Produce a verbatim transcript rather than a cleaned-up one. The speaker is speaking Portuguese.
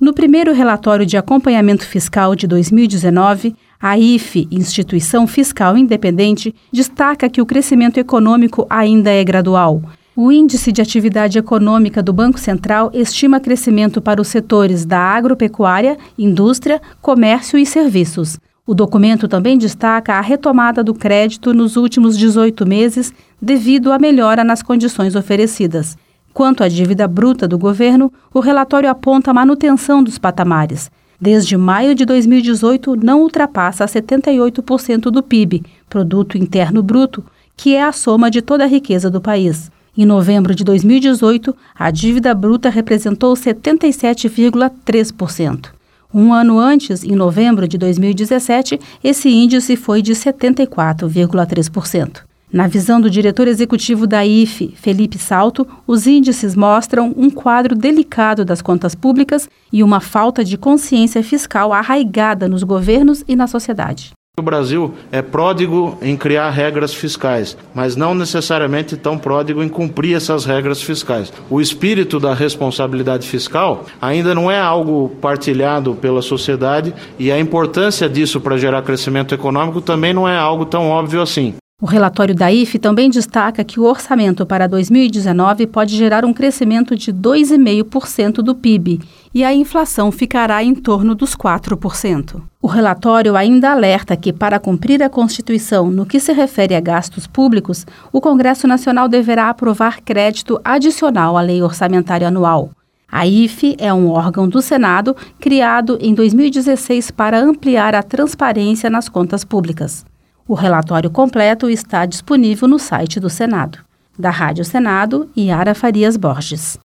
No primeiro relatório de acompanhamento fiscal de dois mil e dezenove, a I F E, Instituição Fiscal Independente, destaca que o crescimento econômico ainda é gradual. O Índice de Atividade Econômica do Banco Central estima crescimento para os setores da agropecuária, indústria, comércio e serviços. O documento também destaca a retomada do crédito nos últimos dezoito meses devido à melhora nas condições oferecidas. Quanto à dívida bruta do governo, o relatório aponta a manutenção dos patamares. Desde maio de dois mil e dezoito, não ultrapassa setenta e oito por cento do P I B, Produto Interno Bruto, que é a soma de toda a riqueza do país. Em novembro de dois mil e dezoito, a dívida bruta representou setenta e sete vírgula três por cento. Um ano antes, em novembro de dois mil e dezessete, esse índice foi de setenta e quatro vírgula três por cento. Na visão do diretor executivo da I F E, Felipe Salto, os índices mostram um quadro delicado das contas públicas e uma falta de consciência fiscal arraigada nos governos e na sociedade. O Brasil é pródigo em criar regras fiscais, mas não necessariamente tão pródigo em cumprir essas regras fiscais. O espírito da responsabilidade fiscal ainda não é algo partilhado pela sociedade e a importância disso para gerar crescimento econômico também não é algo tão óbvio assim. O relatório da I F E também destaca que o orçamento para dois mil e dezenove pode gerar um crescimento de dois vírgula cinco por cento do P I B e a inflação ficará em torno dos quatro por cento. O relatório ainda alerta que, para cumprir a Constituição no que se refere a gastos públicos, o Congresso Nacional deverá aprovar crédito adicional à Lei Orçamentária Anual. A I F E é um órgão do Senado criado em dois mil e dezesseis para ampliar a transparência nas contas públicas. O relatório completo está disponível no site do Senado. Da Rádio Senado, Yara Farias Borges.